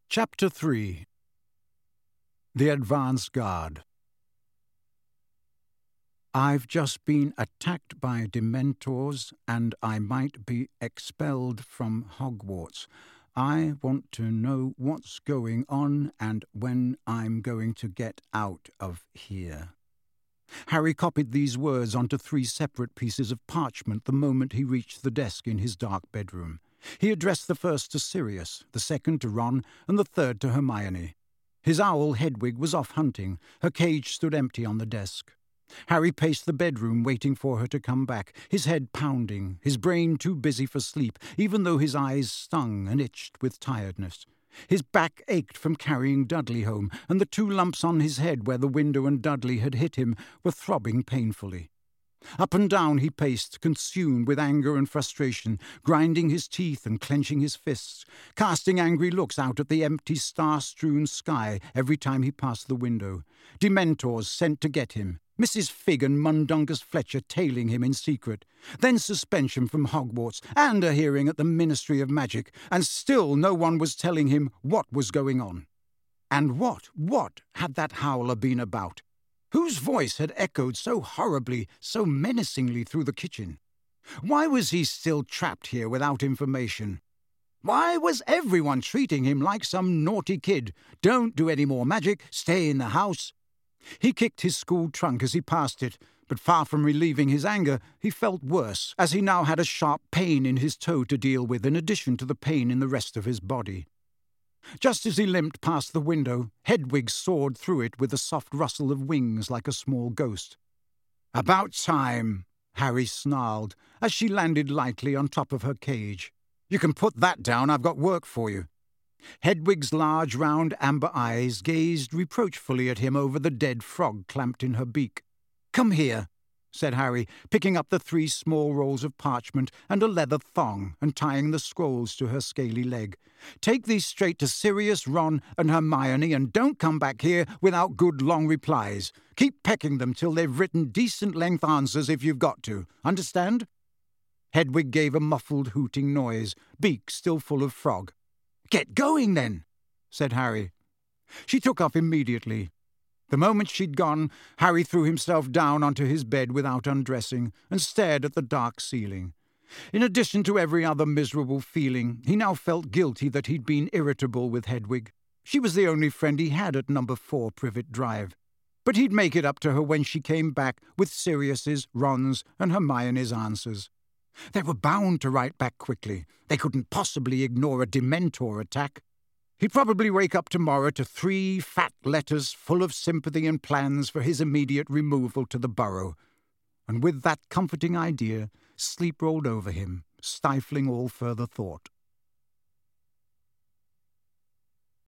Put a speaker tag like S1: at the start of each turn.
S1: Chapter 3. The Advance Guard. I've just been attacked by Dementors, and I might be expelled from Hogwarts. I want to know what's going on and when I'm going to get out of here. Harry copied these words onto 3 separate pieces of parchment the moment he reached the desk in his dark bedroom. He addressed the first to Sirius, the second to Ron, and the third to Hermione. His owl, Hedwig, was off hunting. Her cage stood empty on the desk. Harry paced the bedroom, waiting for her to come back, his head pounding, his brain too busy for sleep, even though his eyes stung and itched with tiredness. His back ached from carrying Dudley home, and the 2 lumps on his head where the window and Dudley had hit him were throbbing painfully. Up and down he paced, consumed with anger and frustration, grinding his teeth and clenching his fists, casting angry looks out at the empty star-strewn sky every time he passed the window. Dementors sent to get him, Mrs. Figg and Mundungus Fletcher tailing him in secret, then suspension from Hogwarts, and a hearing at the Ministry of Magic, and still no one was telling him what was going on. And what had that howler been about? Whose voice had echoed so horribly, so menacingly through the kitchen? Why was he still trapped here without information? Why was everyone treating him like some naughty kid? Don't do any more magic, stay in the house. He kicked his school trunk as he passed it, but far from relieving his anger, he felt worse, as he now had a sharp pain in his toe to deal with in addition to the pain in the rest of his body. Just as he limped past the window, Hedwig soared through it with a soft rustle of wings like a small ghost. "About time," Harry snarled, as she landed lightly on top of her cage. "You can put that down, I've got work for you." Hedwig's large round amber eyes gazed reproachfully at him over the dead frog clamped in her beak. "Come here," said Harry, picking up the 3 small rolls of parchment and a leather thong and tying the scrolls to her scaly leg. "Take these straight to Sirius, Ron, and Hermione, and don't come back here without good long replies. Keep pecking them till they've written decent-length answers if you've got to. Understand?" Hedwig gave a muffled hooting noise, beak still full of frog. "Get going, then," said Harry. She took off immediately. The moment she'd gone, Harry threw himself down onto his bed without undressing and stared at the dark ceiling. In addition to every other miserable feeling, he now felt guilty that he'd been irritable with Hedwig. She was the only friend he had at number 4 Privet Drive. But he'd make it up to her when she came back with Sirius's, Ron's, and Hermione's answers. They were bound to write back quickly. They couldn't possibly ignore a Dementor attack. He'd probably wake up tomorrow to 3 fat letters full of sympathy and plans for his immediate removal to the Burrow. And with that comforting idea, sleep rolled over him, stifling all further thought.